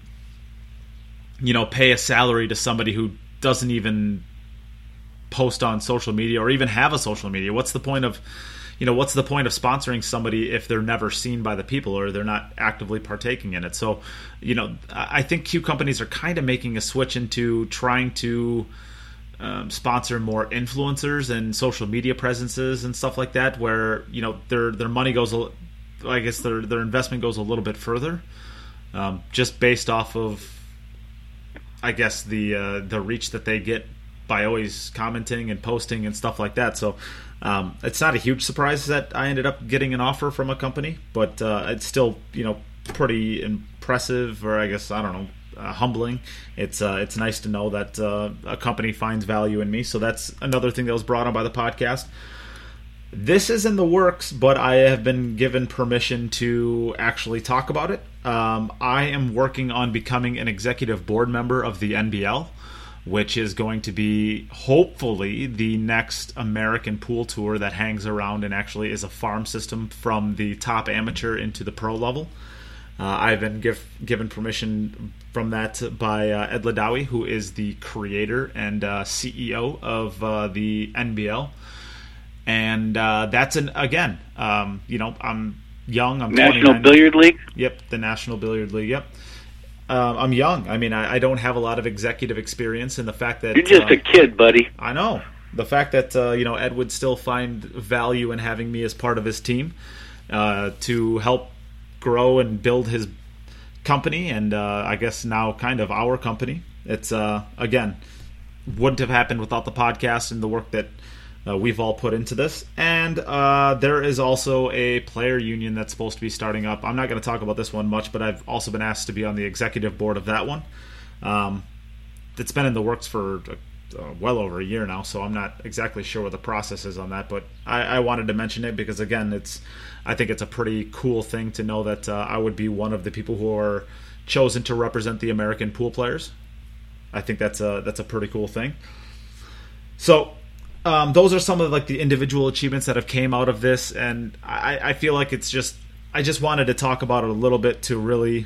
you know, pay a salary to somebody who doesn't even post on social media or even have a social media. What's the point of, you know, what's the point of sponsoring somebody if they're never seen by the people or they're not actively partaking in it? So, you know, I think Q companies are kind of making a switch into trying to um, sponsor more influencers and social media presences and stuff like that, where, you know, their their money goes, a, I guess their their investment goes a little bit further, um, just based off of, I guess, the uh, the reach that they get by always commenting and posting and stuff like that. So um, it's not a huge surprise that I ended up getting an offer from a company, but uh, it's still, you know, pretty impressive, or I guess, I don't know, uh, humbling. It's uh, it's nice to know that uh, a company finds value in me. So that's another thing that was brought on by the podcast. This is in the works, but I have been given permission to actually talk about it. Um, I am working on becoming an executive board member of the N B L, which is going to be hopefully the next American pool tour that hangs around and actually is a farm system from the top amateur into the pro level. Uh, I've been give, given permission from that by uh, Ed Ladawi, who is the creator and uh, C E O of uh, the N B L. And uh, that's, an again, um, you know, I'm young. I'm National twenty-nine. Billiard League? Yep, the National Billiard League, yep. Uh, I'm young. I mean, I, I don't have a lot of executive experience, and the fact that You're just uh, a kid, buddy. I know. The fact that uh, you know, Ed would still find value in having me as part of his team uh, to help grow and build his company, and uh, I guess now kind of our company. It's uh, again, wouldn't have happened without the podcast and the work that Uh, we've all put into this. And uh, there is also a player union that's supposed to be starting up. I'm not going to talk about this one much, but I've also been asked to be on the executive board of that one. Um, it's been in the works for uh, well over a year now, so I'm not exactly sure what the process is on that. But I, I wanted to mention it because, again, it's I think it's a pretty cool thing to know that uh, I would be one of the people who are chosen to represent the American pool players. I think that's a, that's a pretty cool thing. So Um, those are some of like the individual achievements that have came out of this, and I, I feel like it's just I just wanted to talk about it a little bit to really,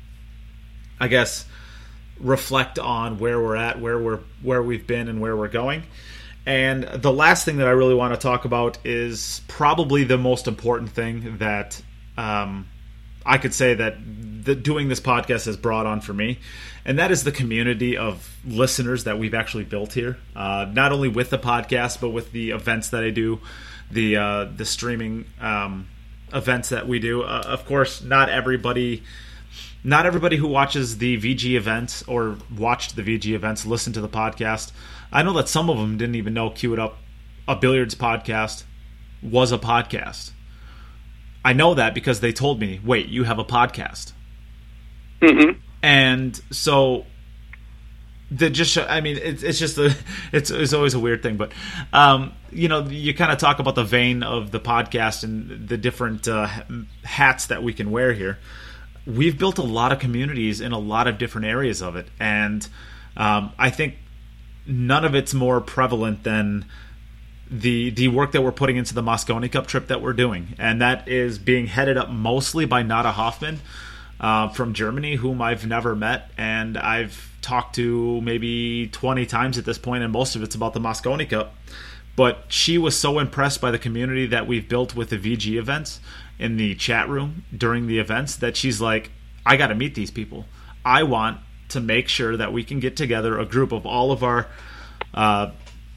I guess, reflect on where we're at, where we're where we've been, and where we're going. And the last thing that I really want to talk about is probably the most important thing that um, I could say that the, doing this podcast has brought on for me. And that is the community of listeners that we've actually built here, uh, not only with the podcast, but with the events that I do, the uh, the streaming um, events that we do. Uh, of course, not everybody, not everybody who watches the V G events or watched the V G events listen to the podcast. I know that some of them didn't even know Cue It Up, a billiards podcast, was a podcast. I know that because they told me, "Wait, you have a podcast." Mm-hmm. And so, the just I mean, it's it's just a, it's it's always a weird thing, but um, you know, you kind of talk about the vein of the podcast and the different uh, hats that we can wear here. We've built a lot of communities in a lot of different areas of it, and um, I think none of it's more prevalent than the the work that we're putting into the Mosconi Cup trip that we're doing, and that is being headed up mostly by Nada Hoffman uh, from Germany, whom I've never met, and I've talked to maybe twenty times at this point, and most of it's about the Mosconi Cup. But she was so impressed by the community that we've built with the V G events in the chat room during the events that she's like, I got to meet these people. I want to make sure that we can get together a group of all of our uh,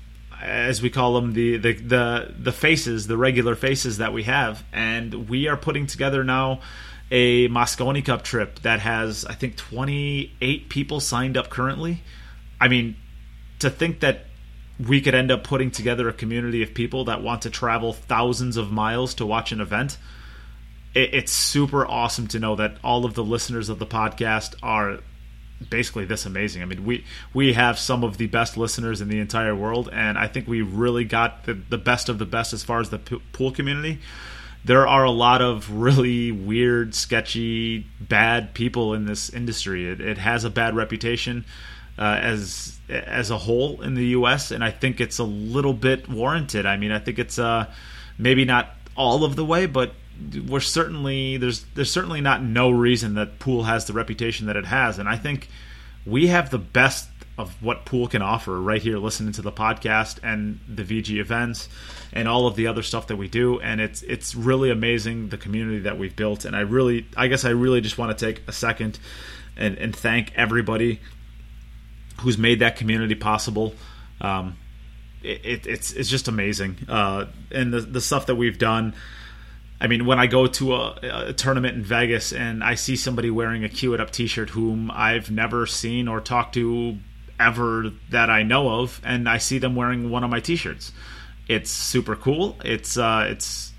as we call them, the, the the the faces, the regular faces that we have, and we are putting together now a Mosconi Cup trip that has, I think, twenty-eight people signed up currently. I mean, to think that we could end up putting together a community of people that want to travel thousands of miles to watch an event, it, it's super awesome to know that all of the listeners of the podcast are basically this amazing. I mean, we we have some of the best listeners in the entire world, and I think we really got the, the best of the best as far as the p- pool community. There are a lot of really weird, sketchy, bad people in this industry. It, it has a bad reputation uh, as as a whole in the U S, and I think it's a little bit warranted. I mean, I think it's uh, maybe not all of the way, but we're certainly there's there's certainly not no reason that pool has the reputation that it has, and I think we have the best of what pool can offer right here listening to the podcast and the V G events and all of the other stuff that we do, and it's it's really amazing the community that we've built. And I really I guess I really just want to take a second and, and thank everybody who's made that community possible. Um, it, it, it's it's just amazing, uh, and the the stuff that we've done. I mean, when I go to a, a tournament in Vegas and I see somebody wearing a Cue It Up t-shirt whom I've never seen or talked to ever that I know of, and I see them wearing one of my t-shirts, it's super cool. It's, uh, it's,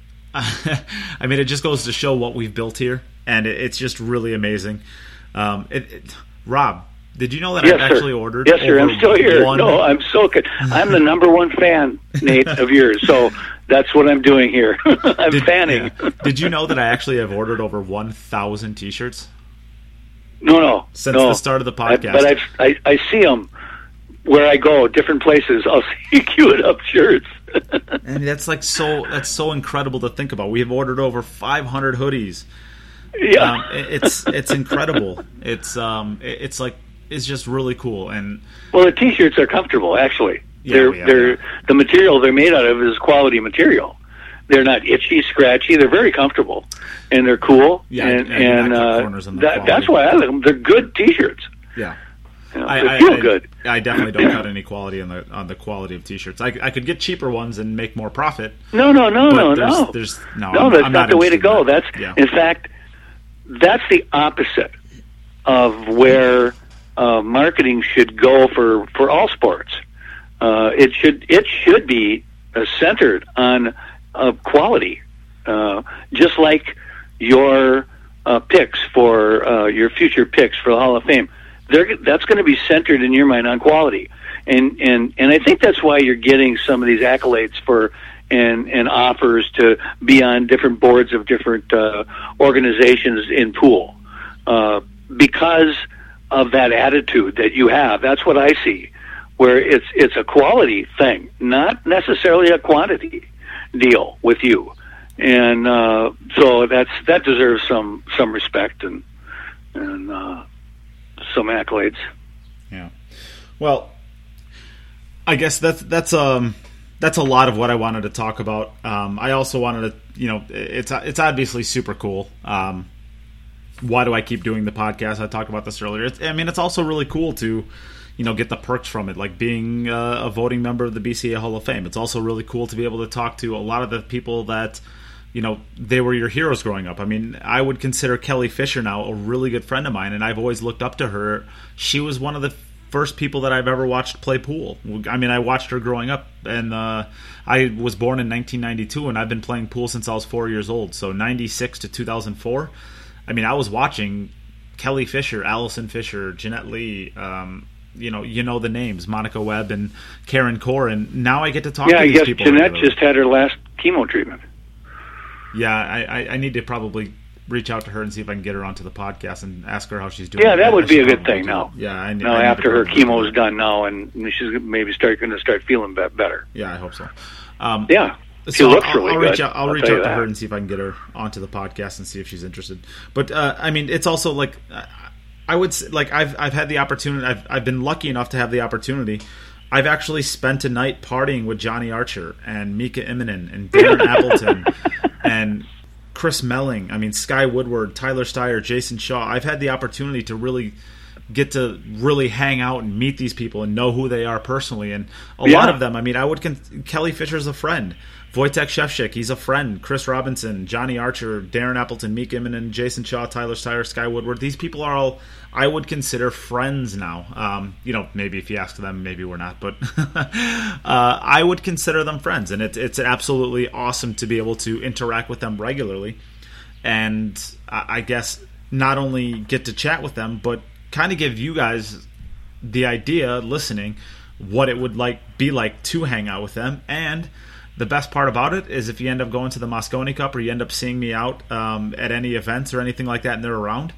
I mean, it just goes to show what we've built here, and it, it's just really amazing. Um, it, it, Rob, did you know that yes, I've actually ordered? Yes, sir. I'm still here. One... No, I'm so good. I'm the number one fan, Nate, of yours. So that's what I'm doing here. I'm did, fanning. Yeah. Did you know that I actually have ordered over one thousand T-shirts? No, no. Since no. the start of the podcast. I, but I've, I I see them where I go, different places. I'll see Cue It Up shirts. And that's like so. That's so incredible to think about. We have ordered over five hundred hoodies. Yeah, um, it, it's it's incredible. It's um, it, it's like. It's just really cool. And well, the T-shirts are comfortable. Actually, yeah, they're yeah, they're yeah. the material they're made out of is quality material. They're not itchy, scratchy. They're very comfortable, and they're cool. Yeah, and yeah, and uh, that, that's why I like them. They're good T-shirts. Yeah, you know, I, they I, feel I, good. I definitely don't cut any quality on the on the quality of T-shirts. I, I could get cheaper ones and make more profit. No, no, no, no, there's, no. There's no, no. I'm, That's I'm not, not the way to go. that. That's yeah. in fact, that's the opposite of where. Uh, marketing should go for, for all sports. Uh, it should it should be uh, centered on uh, quality, uh, just like your uh, picks for uh, your future picks for the Hall of Fame. They're, that's going to be centered in your mind on quality, and and and I think that's why you're getting some of these accolades for and and offers to be on different boards of different uh, organizations in pool, uh, because of that attitude that you have. That's what I see, where it's it's a quality thing, not necessarily a quantity deal with you, and uh, so that's that deserves some some respect and and uh, some accolades. Yeah. Well, I guess that's that's um that's a lot of what I wanted to talk about. Um, I also wanted to, you know, it's it's obviously super cool. Um, Why do I keep doing the podcast? I talked about this earlier. It's, I mean, it's also really cool to, you know, get the perks from it, like being uh, a voting member of the B C A Hall of Fame. It's also really cool to be able to talk to a lot of the people that, you know, they were your heroes growing up. I mean, I would consider Kelly Fisher now a really good friend of mine, and I've always looked up to her. She was one of the first people that I've ever watched play pool. I mean, I watched her growing up, and uh, I was born in nineteen ninety-two, and I've been playing pool since I was four years old, so ninety-six to two thousand four. I mean, I was watching Kelly Fisher, Allison Fisher, Jeanette Lee, um, you know, you know the names, Monica Webb and Karen Core, and now I get to talk yeah, to these I guess people. Jeanette regularly. just had her last chemo treatment. Yeah, I, I, I need to probably reach out to her and see if I can get her onto the podcast and ask her how she's doing. Yeah, that I, would I be a good probably thing do. now. Yeah, I, now I after her chemo's do. done now, and she's maybe start going to start feeling better. Yeah, I hope so. Um, yeah, she so looks I'll, really I'll good. reach out. I'll, I'll reach tell out you to that. her and see if I can get her onto the podcast and see if she's interested. But uh, I mean, it's also like I would say, like I've I've had the opportunity. I've I've been lucky enough to have the opportunity. I've actually spent a night partying with Johnny Archer and Mika Immonen and Darren Appleton and Chris Melling. I mean, Sky Woodward, Tyler Steyer, Jason Shaw. I've had the opportunity to really get to really hang out and meet these people and know who they are personally. And a yeah. lot of them, I mean, I would con- Kelly Fisher's a friend. Wojtek Shevchik, he's a friend. Chris Robinson, Johnny Archer, Darren Appleton, Mika Immonen, Jason Shaw, Tyler Steyer, Sky Woodward. These people are all I would consider friends now. Um, you know, maybe if you ask them, maybe we're not, but uh, I would consider them friends, and it, it's absolutely awesome to be able to interact with them regularly, and I, I guess not only get to chat with them, but kind of give you guys the idea, listening, what it would like be like to hang out with them. And the best part about it is if you end up going to the Mosconi Cup or you end up seeing me out um, at any events or anything like that and they're around,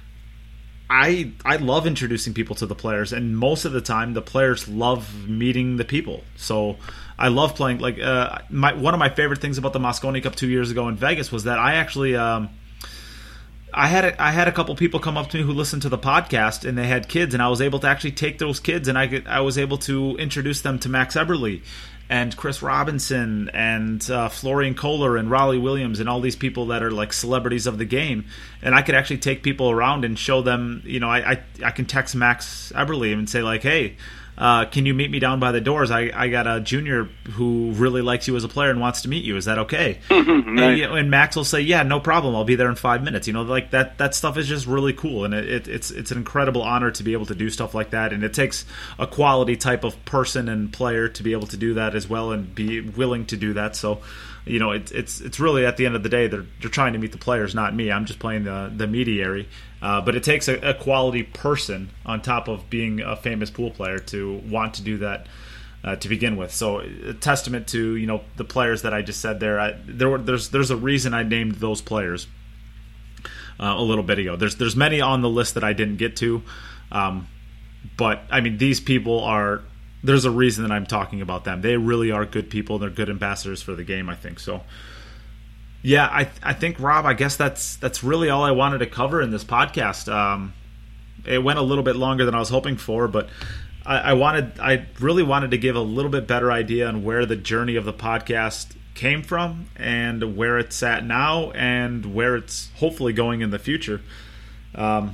I I love introducing people to the players, and most of the time the players love meeting the people. So I love playing. Like uh, my one of my favorite things about the Mosconi Cup two years ago in Vegas was that I actually um, I had a, I had a couple people come up to me who listened to the podcast and they had kids, and I was able to actually take those kids and I could, I was able to introduce them to Max Eberle and Chris Robinson and uh, Florian Kohler and Raleigh Williams and all these people that are like celebrities of the game. And I could actually take people around and show them, you know, I I, I can text Max Eberle and say like, hey, uh, can you meet me down by the doors? I, I got a junior who really likes you as a player and wants to meet you. Is that okay? Nice. and, you know, and Max will say, yeah, no problem. I'll be there in five minutes. You know, like that that stuff is just really cool. And it, it, it's it's an incredible honor to be able to do stuff like that. And it takes a quality type of person and player to be able to do that as well and be willing to do that. So, you know, it's it's it's really at the end of the day, they're they're trying to meet the players, not me. I'm just playing the the mediary. Uh, but it takes a, a quality person on top of being a famous pool player to want to do that uh, to begin with. So a testament to, you know, the players that I just said there. I, there were, there's there's a reason I named those players uh, a little bit ago. There's there's many on the list that I didn't get to, um, but I mean these people are. There's a reason that I'm talking about them. They really are good people. They're good ambassadors for the game, I think. So. Yeah, I I think, Rob, I guess that's that's really all I wanted to cover in this podcast. Um, it went a little bit longer than I was hoping for, but I, I wanted I really wanted to give a little bit better idea on where the journey of the podcast came from and where it's at now and where it's hopefully going in the future. Um,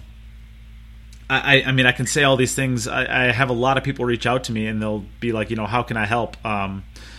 I, I mean, I can say all these things. I, I have a lot of people reach out to me and they'll be like, you know, how can I help? Um,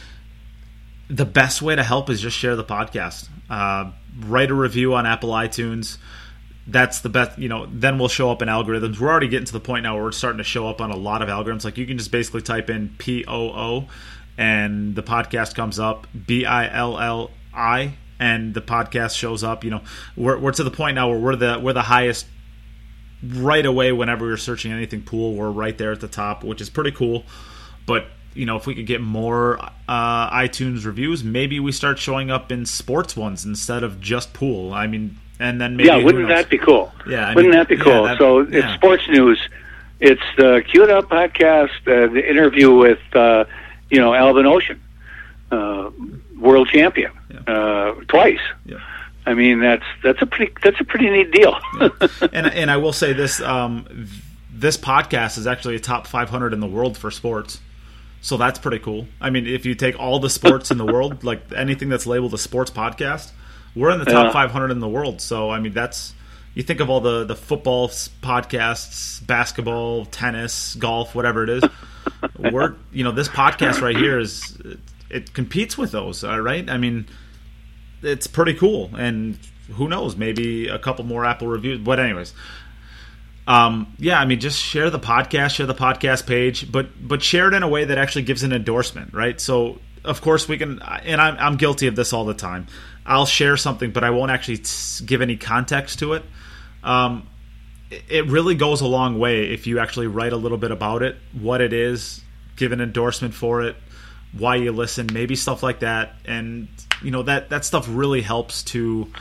the best way to help is just share the podcast. Uh, write a review on Apple iTunes. That's the best, you know, then we'll show up in algorithms. We're already getting to the point now where we're starting to show up on a lot of algorithms. Like you can just basically type in P O O and the podcast comes up, B I L L I, and the podcast shows up. You know, we're we're to the point now where we're the we're the highest right away whenever we're searching anything pool. We're right there at the top, which is pretty cool. But you know, if we could get more uh, iTunes reviews, maybe we start showing up in sports ones instead of just pool. I mean, and then maybe yeah, wouldn't that be cool? Yeah, I wouldn't mean, that be yeah, cool? that, so yeah. it's sports news. It's the Q It Up podcast, uh, the interview with uh, you know Alvin Ocean, uh, world champion yeah. uh, twice. Yeah. I mean, that's that's a pretty that's a pretty neat deal. yeah. And and I will say this: um, this podcast is actually a top five hundred in the world for sports. So that's pretty cool. I mean, if you take all the sports in the world, like anything that's labeled a sports podcast, we're in the top yeah. five hundred in the world. So, I mean, that's, you think of all the, the football podcasts, basketball, tennis, golf, whatever it is. We're, you know, this podcast right here is, it competes with those, all right? I mean, it's pretty cool. And who knows, maybe a couple more Apple reviews. But anyways, Um, yeah, I mean, just share the podcast, share the podcast page, but but share it in a way that actually gives an endorsement, right? So, of course, we can, and I'm, I'm guilty of this all the time. I'll share something, but I won't actually give any context to it. Um, it really goes a long way if you actually write a little bit about it, what it is, give an endorsement for it, why you listen, maybe stuff like that. And, you know, that, that stuff really helps to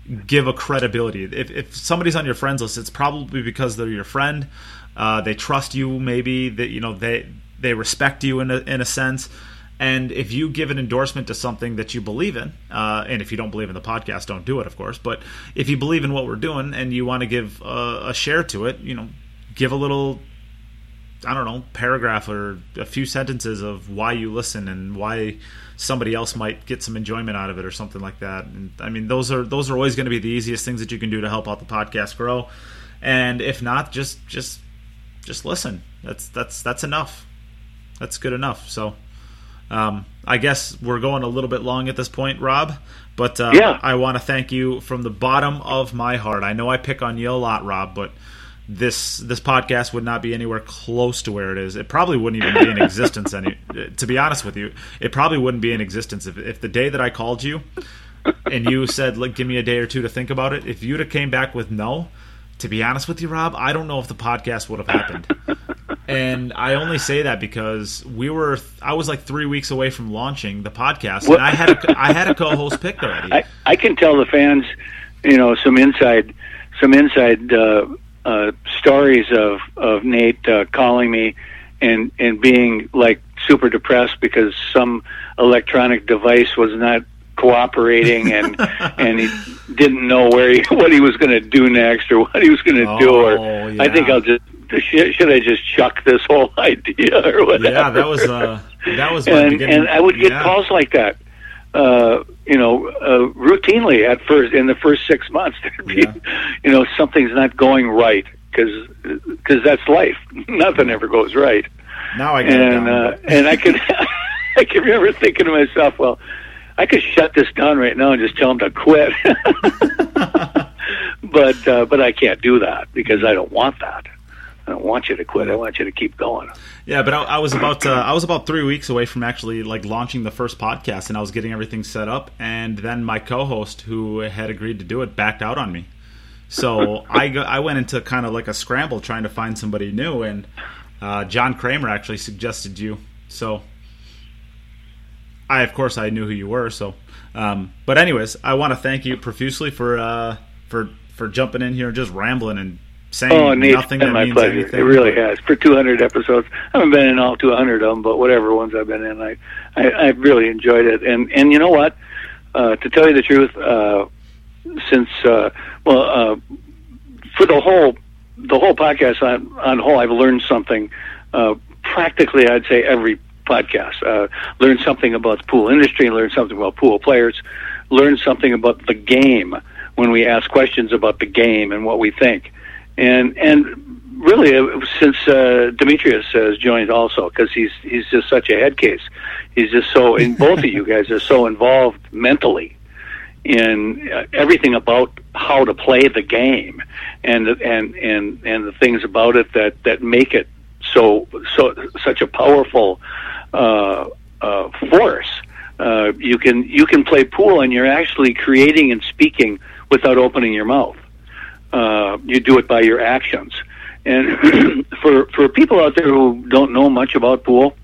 give a credibility. If, if somebody's on your friends list, it's probably because they're your friend. Uh, they trust you, maybe that you know they they respect you in a, in a sense. And if you give an endorsement to something that you believe in, uh, and if you don't believe in the podcast, don't do it, of course. But if you believe in what we're doing and you want to give a, a share to it, you know, give a little, I don't know, paragraph or a few sentences of why you listen and why somebody else might get some enjoyment out of it or something like that. And I mean, those are those are always going to be the easiest things that you can do to help out the podcast grow. And if not, just just just listen. That's that's that's enough. That's good enough. So. Um, I guess we're going a little bit long at this point, Rob, but uh, yeah. I want to thank you from the bottom of my heart. I know I pick on you a lot, Rob, but this this podcast would not be anywhere close to where it is. It probably wouldn't even be in existence. Any, to be honest with you, it probably wouldn't be in existence if, if the day that I called you and you said, "Look, give me a day or two to think about it." If you'd have came back with no, to be honest with you, Rob, I don't know if the podcast would have happened. And I only say that because we were, I was like three weeks away from launching the podcast, and I had a, I had a co-host picked already. I, I can tell the fans, you know, some inside, some inside uh, uh, stories of of Nate uh, calling me and and being like super depressed because some electronic device was not cooperating, and and he didn't know where he, what he was going to do next or what he was going to oh, do. Or yeah. I think I'll just. Should, should I just chuck this whole idea or whatever? Yeah, that was uh, that was. and and I would get yeah. calls like that, uh, you know, uh, routinely at first in the first six months. There'd be, Yeah. you know, something's not going right because because that's life. Nothing ever goes right. Now I get and it down, uh, and I could I can remember thinking to myself, well, I could shut this down right now and just tell him to quit. but uh, but I can't do that because I don't want that. I don't want you to quit. I want you to keep going. Yeah, but I, I was about uh, I was about three weeks away from actually like launching the first podcast, and I was getting everything set up, and then my co-host, who had agreed to do it, backed out on me. So I go, I went into kind of like a scramble trying to find somebody new, and uh, John Kramer actually suggested you. So I, of course, I knew who you were. So, um, but anyways, I want to thank you profusely for uh, for for jumping in here and just rambling and. Saying oh, Nate, nothing it's been that my means pleasure. anything. It really has. For two hundred episodes, I haven't been in all two hundred of them, but whatever ones I've been in, I, I, I really enjoyed it. And and you know what? Uh, to tell you the truth, uh, since uh, well, uh, for the whole the whole podcast on on whole, I've learned something. Uh, practically, I'd say every podcast uh, learned something about the pool industry, learned something about pool players, learned something about the game when we ask questions about the game and what we think. And and really, uh, since uh, Demetrius has joined also, because he's he's just such a head case. He's just so, and both of you guys are so involved mentally in uh, everything about how to play the game, and and and and the things about it that, that make it so so such a powerful uh, uh, force. Uh, you can you can play pool, and you're actually creating and speaking without opening your mouth. Uh, you do it by your actions. And for for people out there who don't know much about pool,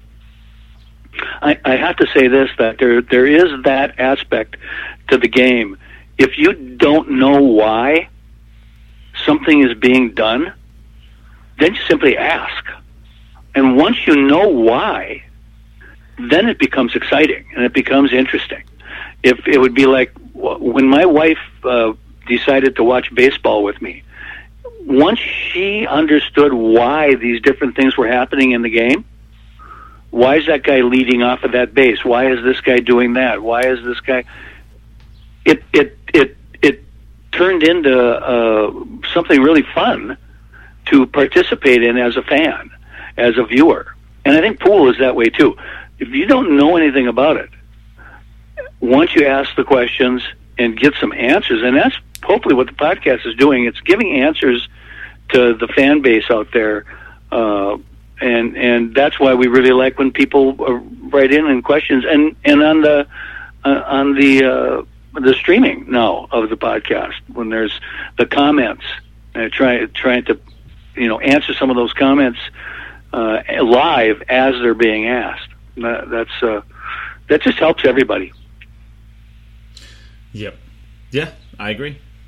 I, I have to say this, that there there is that aspect to the game. If you don't know why something is being done, then you simply ask. And once you know why, then it becomes exciting and it becomes interesting. If it would be like when my wife uh, decided to watch baseball with me, once she understood why these different things were happening in the game, why is that guy leading off of that base? Why is this guy doing that? Why is this guy? It it it it turned into uh, something really fun to participate in as a fan, as a viewer. And I think pool is that way too. If you don't know anything about it, once you ask the questions and get some answers, and that's hopefully what the podcast is doing, it's giving answers to the fan base out there, uh, and and that's why we really like when people uh, write in and questions, and and on the uh, on the uh, the streaming now of the podcast, when there's the comments, uh, trying trying to you know answer some of those comments uh, live as they're being asked. That, that's uh, that just helps everybody. Yep. Yeah, I agree.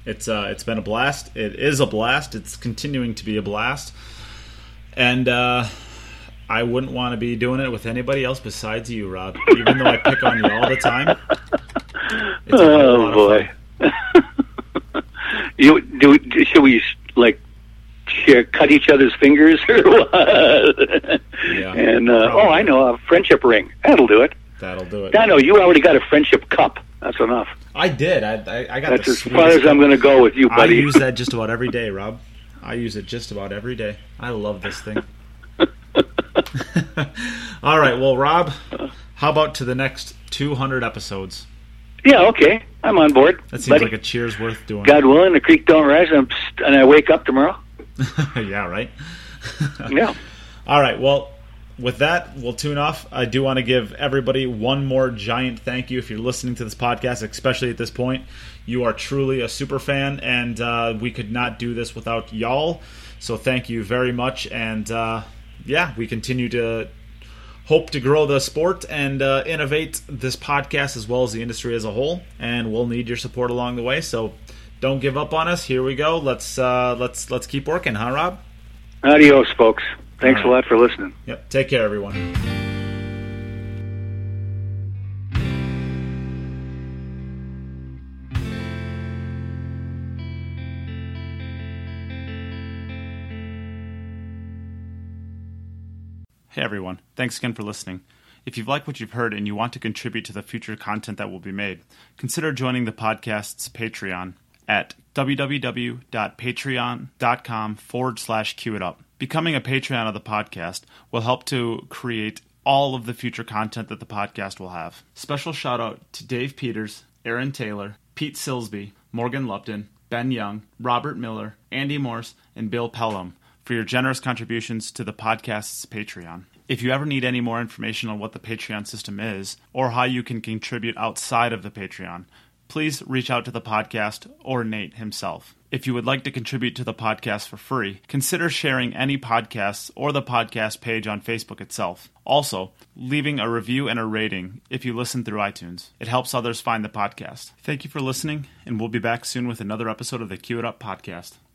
It's uh, it's been a blast. It is a blast. It's continuing to be a blast. And uh, I wouldn't want to be doing it with anybody else besides you, Rob. Even though I pick on you all the time. It's a oh lot boy! of fun. you do? Should we like share, cut each other's fingers or what? Yeah, and uh, oh, I know, a friendship ring. That'll do it. That'll do it. I know you already got a friendship cup. That's enough. I did. I I, I got. That's the as far as I'm going to go with you, buddy. I use that just about every day, Rob. I use it just about every day. I love this thing. All right, well, Rob, how about to the next two hundred episodes? Yeah, okay. I'm on board. That seems buddy. like a cheers worth doing. God willing, the creek don't rise, and, I'm, and I wake up tomorrow. Yeah, right? Yeah. All right, well, with that, we'll tune off. I do want to give everybody one more giant thank you if you're listening to this podcast, especially at this point. You are truly a super fan, and uh, we could not do this without y'all. So thank you very much, and uh, yeah, we continue to hope to grow the sport and uh, innovate this podcast as well as the industry as a whole, and we'll need your support along the way. So don't give up on us. Here we go. Let's uh, let's let's keep working, huh, Rob? Adios, folks. Thanks All right. a lot for listening. Yep. Take care, everyone. Hey everyone, thanks again for listening. If you've liked what you've heard and you want to contribute to the future content that will be made, consider joining the podcast's Patreon at www.patreon.com forward slash Q it up. Becoming a Patreon of the podcast will help to create all of the future content that the podcast will have. Special shout out to Dave Peters, Aaron Taylor, Pete Silsby, Morgan Lupton, Ben Young, Robert Miller, Andy Morse, and Bill Pelham for your generous contributions to the podcast's Patreon. If you ever need any more information on what the Patreon system is, or how you can contribute outside of the Patreon, please reach out to the podcast or Nate himself. If you would like to contribute to the podcast for free, consider sharing any podcasts or the podcast page on Facebook itself. Also, leaving a review and a rating if you listen through iTunes. It helps others find the podcast. Thank you for listening, and we'll be back soon with another episode of the Q It Up podcast.